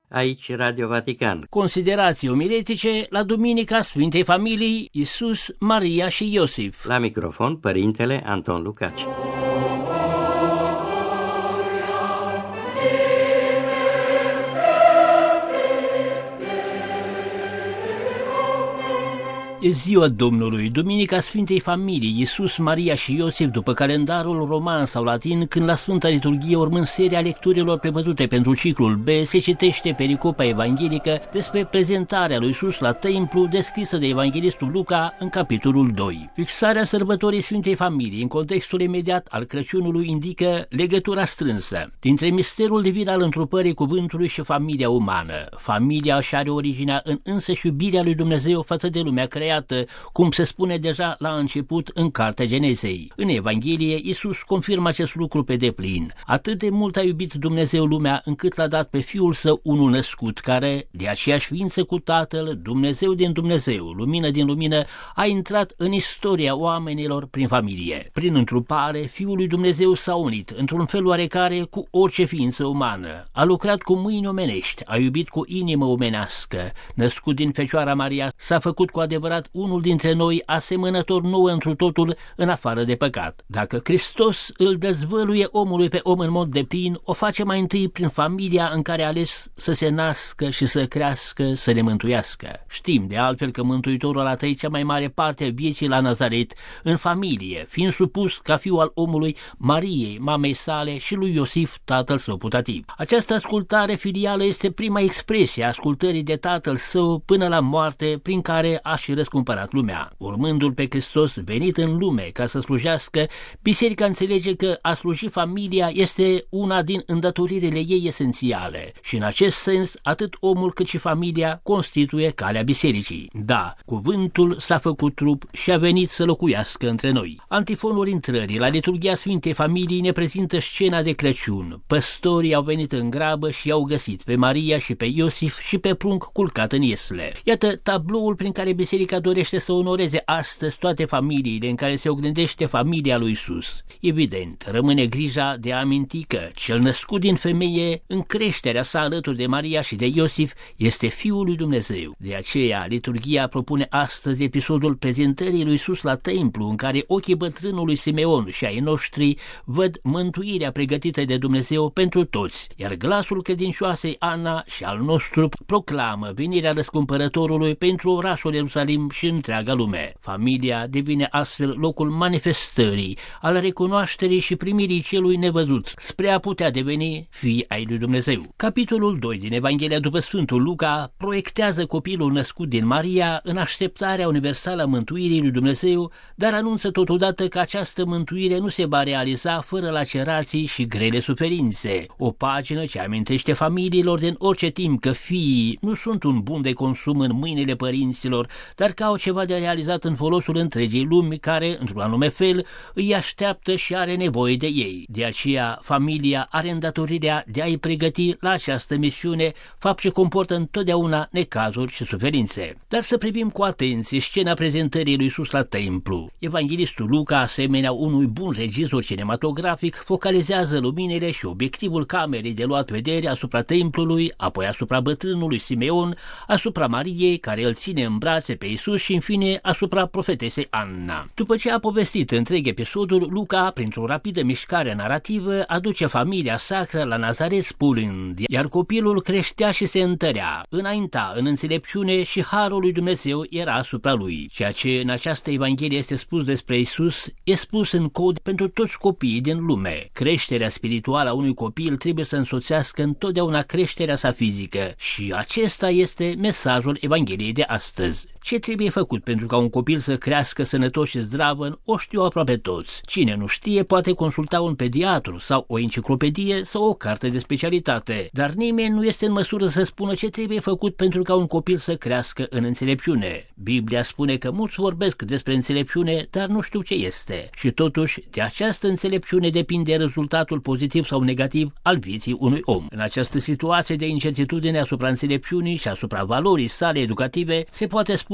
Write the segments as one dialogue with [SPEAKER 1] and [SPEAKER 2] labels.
[SPEAKER 1] Aici Radio Vatican.
[SPEAKER 2] Considerații omiletice la Duminica Sfintei Familii Iisus, Maria și Iosif.
[SPEAKER 1] La microfon, Părintele Anton Lucaci.
[SPEAKER 2] E ziua Domnului, Duminica Sfintei Familii, Iisus, Maria și Iosif, după calendarul roman sau latin, când la Sfânta Liturghie, urmând seria lecturilor prevăzute pentru ciclul B, se citește pericopa evanghelică despre prezentarea lui Iisus la templu, descrisă de evanghelistul Luca în capitolul 2. Fixarea sărbătorii Sfintei Familii în contextul imediat al Crăciunului indică legătura strânsă dintre misterul divin al întrupării cuvântului și familia umană. Familia își are originea în însăși iubirea lui Dumnezeu față de lumea creată, cum se spune deja la început în Cartea Genesei. În Evanghelie, Iisus confirmă acest lucru pe deplin. Atât de mult a iubit Dumnezeu lumea, încât l-a dat pe Fiul Său unul născut, care, de aceeași ființă cu Tatăl, Dumnezeu din Dumnezeu, lumină din lumină, a intrat în istoria oamenilor prin familie. Prin întrupare, Fiul lui Dumnezeu s-a unit, într-un fel oarecare, cu orice ființă umană. A lucrat cu mâini omenești, a iubit cu inimă omenească. Născut din Fecioara Maria, s-a făcut cu adevărat unul dintre noi, asemănător nouă întru totul, în afară de păcat. Dacă Hristos îl dezvăluie omului pe om în mod deplin, o face mai întâi prin familia în care a ales să se nască și să crească, să ne mântuiască. Știm de altfel că Mântuitorul a trăit cea mai mare parte a vieții la Nazaret, în familie, fiind supus ca fiu al omului Mariei, mamei sale, și lui Iosif, tatăl său putativ. Această ascultare filială este prima expresie a ascultării de tatăl său până la moarte, prin care a și răscumpărat lumea. Urmându-l pe Hristos venit în lume ca să slujească, biserica înțelege că a sluji familia este una din îndatoririle ei esențiale și în acest sens atât omul cât și familia constituie calea bisericii. Da, cuvântul s-a făcut trup și a venit să locuiască între noi. Antifonul intrării la liturghia Sfintei Familii ne prezintă scena de Crăciun. Păstorii au venit în grabă și i-au găsit pe Maria și pe Iosif și pe prunc culcat în iesle. Iată tabloul prin care biserica dorește să onoreze astăzi toate familiile în care se oglindește familia lui Iisus. Evident, rămâne grija de a aminti că cel născut din femeie, în creșterea sa alături de Maria și de Iosif, este Fiul lui Dumnezeu. De aceea, liturghia propune astăzi episodul prezentării lui Iisus la templu, în care ochii bătrânului Simeon și ai noștri văd mântuirea pregătită de Dumnezeu pentru toți, iar glasul credincioasei Ana și al nostru proclamă venirea răscumpărătorului pentru orașul Ierusalim și întreaga lume. Familia devine astfel locul manifestării, al recunoașterii și primirii celui nevăzut, spre a putea deveni fii ai lui Dumnezeu. Capitolul 2 din Evanghelia după Sfântul Luca proiectează copilul născut din Maria în așteptarea universală a mântuirii lui Dumnezeu, dar anunță totodată că această mântuire nu se va realiza fără lacerații și grele suferințe. O pagină ce amintește familiilor din orice timp că fiii nu sunt un bun de consum în mâinile părinților, dar că au ceva de realizat în folosul întregii lumi care, într-un anume fel, îi așteaptă și are nevoie de ei. De aceea, familia are îndatorirea de a-i pregăti la această misiune, fapt ce comportă întotdeauna necazuri și suferințe. Dar să privim cu atenție scena prezentării lui Iisus la templu. Evanghelistul Luca, asemenea unui bun regizor cinematografic, focalizează luminile și obiectivul camerei de luat vedere asupra templului, apoi asupra bătrânului Simeon, asupra Mariei, care îl ține în brațe pe Iisus și, în fine, asupra profetesei Anna. După ce a povestit întreg episodul, Luca, printr-o rapidă mișcare narrativă, aduce familia sacră la Nazaret spunând: iar copilul creștea și se întărea, înainta în înțelepciune și harul lui Dumnezeu era asupra lui. Ceea ce în această Evanghelie este spus despre Iisus e spus în cod pentru toți copiii din lume. Creșterea spirituală a unui copil trebuie să însoțească întotdeauna creșterea sa fizică și acesta este mesajul Evangheliei de astăzi. Ce trebuie făcut pentru ca un copil să crească sănătos și zdravă, o știu aproape toți. Cine nu știe poate consulta un pediatru sau o enciclopedie sau o carte de specialitate, dar nimeni nu este în măsură să spună ce trebuie făcut pentru ca un copil să crească în înțelepciune. Biblia spune că mulți vorbesc despre înțelepciune, dar nu știu ce este. Și totuși, de această înțelepciune depinde rezultatul pozitiv sau negativ al vieții unui om. În această situație de incertitudine asupra înțelepciunii și asupra valorii sale educative, se poate spune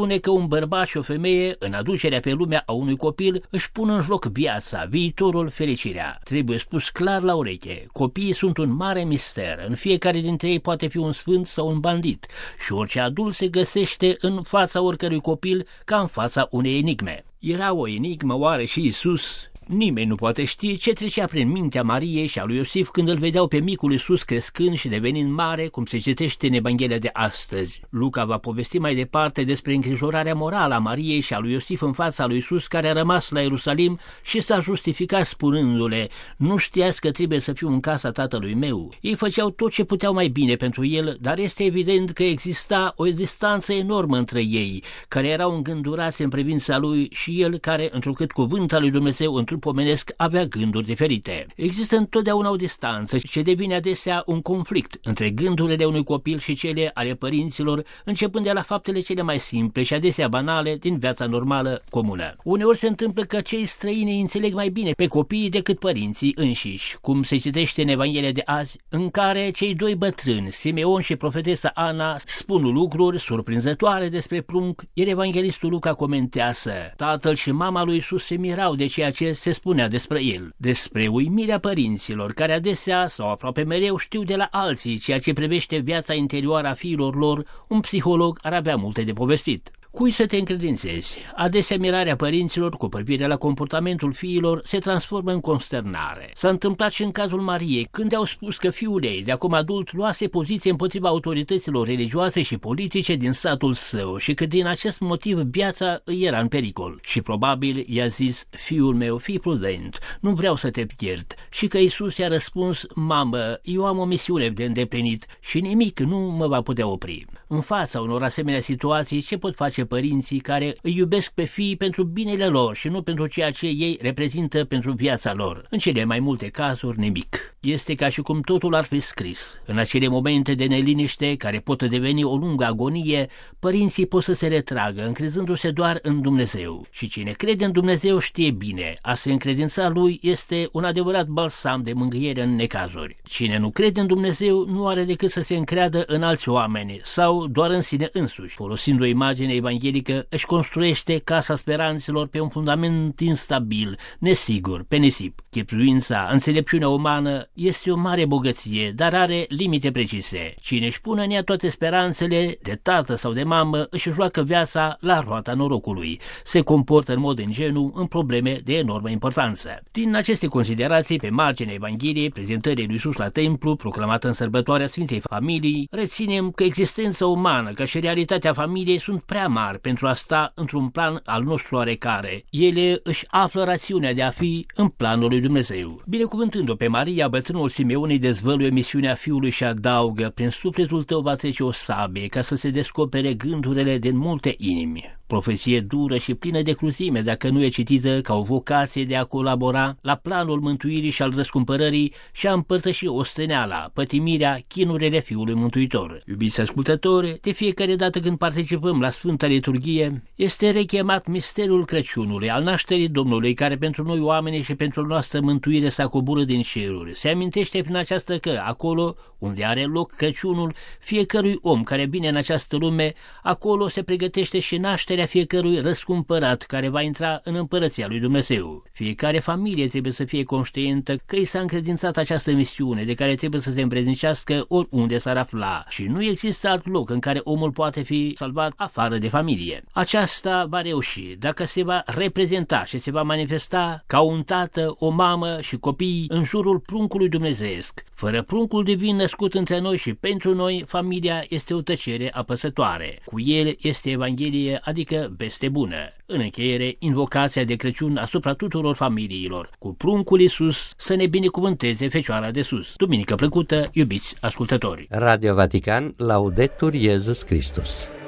[SPEAKER 2] spune că un bărbat și o femeie, în aducerea pe lumea a unui copil, își pun în joc viața, viitorul, fericirea. Trebuie spus clar la ureche, copiii sunt un mare mister, în fiecare dintre ei poate fi un sfânt sau un bandit și orice adult se găsește în fața oricărui copil ca în fața unei enigme. Era o enigmă oare și Iisus? Nimeni nu poate ști ce trecea prin mintea Mariei și a lui Iosif când îl vedeau pe micul Iisus crescând și devenind mare, cum se citește în Evanghelia de astăzi. Luca va povesti mai departe despre îngrijorarea morală a Mariei și a lui Iosif în fața lui Iisus, care a rămas la Ierusalim și s-a justificat spunându-le: nu știați că trebuie să fiu în casa tatălui meu? Ei făceau tot ce puteau mai bine pentru el, dar este evident că exista o distanță enormă între ei, care erau îngândurați în privința lui, și el care, întrucât cuvântul lui Dumnezeu în trup omenesc, avea gânduri diferite. Există întotdeauna o distanță ce devine adesea un conflict între gândurile unui copil și cele ale părinților, începând de la faptele cele mai simple și adesea banale din viața normală comună. Uneori se întâmplă că cei străini înțeleg mai bine pe copiii decât părinții înșiși, cum se citește în Evanghelia de azi, în care cei doi bătrâni, Simeon și profetesa Ana, spun lucruri surprinzătoare despre prunc, iar evanghelistul Luca comentează: tatăl și mama lui Iisus se mirau de ceea ce se spunea despre el, despre uimirea părinților, care adesea sau aproape mereu știu de la alții ceea ce privește viața interioară a fiilor lor. Un psiholog ar avea multe de povestit. Cui să te încredințezi? Adesea mirarea părinților cu privire la comportamentul fiilor se transformă în consternare. S-a întâmplat și în cazul Mariei, când au spus că fiul ei, de acum adult, luase poziție împotriva autorităților religioase și politice din satul său și că din acest motiv viața îi era în pericol. Și probabil i-a zis: fiul meu, fii prudent, nu vreau să te pierd. Și că Iisus i-a răspuns: mamă, eu am o misiune de îndeplinit și nimic nu mă va putea opri. În fața unor asemenea situații, ce pot face părinții care îi iubesc pe fii pentru binele lor și nu pentru ceea ce ei reprezintă pentru viața lor? În cele mai multe cazuri, nimic. Este ca și cum totul ar fi scris. În acele momente de neliniște, care pot deveni o lungă agonie, părinții pot să se retragă, încrezându-se doar în Dumnezeu. Și cine crede în Dumnezeu știe bine, a se încredința lui este un adevărat balsam de mângâiere în necazuri. Cine nu crede în Dumnezeu nu are decât să se încreadă în alți oameni sau doar în sine însuși. Folosind o imagine evanghelică, își construiește casa speranțelor pe un fundament instabil, nesigur, pe nisip. Chipzuința, înțelepciunea umană este o mare bogăție, dar are limite precise. Cine își pune în ea toate speranțele, de tată sau de mamă, își joacă viața la roata norocului. Se comportă în mod ingenu în probleme de enormă importanță. Din aceste considerații, pe marginea Evangheliei, prezentării lui Iisus la templu, proclamată în sărbătoarea Sfintei Familii, reținem că existența umană, ca și realitatea familiei, sunt prea mari pentru a sta într-un plan al nostru oarecare. Ele își află rațiunea de a fi în planul lui Dumnezeu. Binecuvântând-o pe Maria, bătrânul Simeon îi dezvăluie misiunea fiului și adaugă: prin sufletul tău va trece o sabie ca să se descopere gândurile din multe inimi. Profeție dură și plină de cruzime dacă nu e citită ca o vocație de a colabora la planul mântuirii și al răscumpărării și a împărtăși osteneala, pătimirea, chinurile Fiului Mântuitor. Iubiți ascultători, de fiecare dată când participăm la Sfânta Liturghie, este rechemat misterul Crăciunului, al nașterii Domnului, care pentru noi oameni și pentru noastră mântuire s-a coborât din ceruri. Se amintește prin aceasta că acolo unde are loc Crăciunul fiecărui om care vine în această lume, acolo se pregătește și nașterea fiecărui răscumpărat care va intra în împărăția lui Dumnezeu. Fiecare familie trebuie să fie conștientă că i s-a încredințat această misiune de care trebuie să se îmbrăznicească oriunde s-ar afla și nu există alt loc în care omul poate fi salvat afară de familie. Aceasta va reuși dacă se va reprezenta și se va manifesta ca un tată, o mamă și copii în jurul pruncului dumnezeiesc. Fără pruncul divin născut între noi și pentru noi, familia este o tăcere apăsătoare. Cu el este Evanghelie, adică veste bună. În încheiere, invocația de Crăciun asupra tuturor familiilor. Cu pruncul Iisus să ne binecuvânteze Fecioara de Sus. Duminică plăcută, iubiți ascultători!
[SPEAKER 1] Radio Vatican, Laudetur Iesus Christus.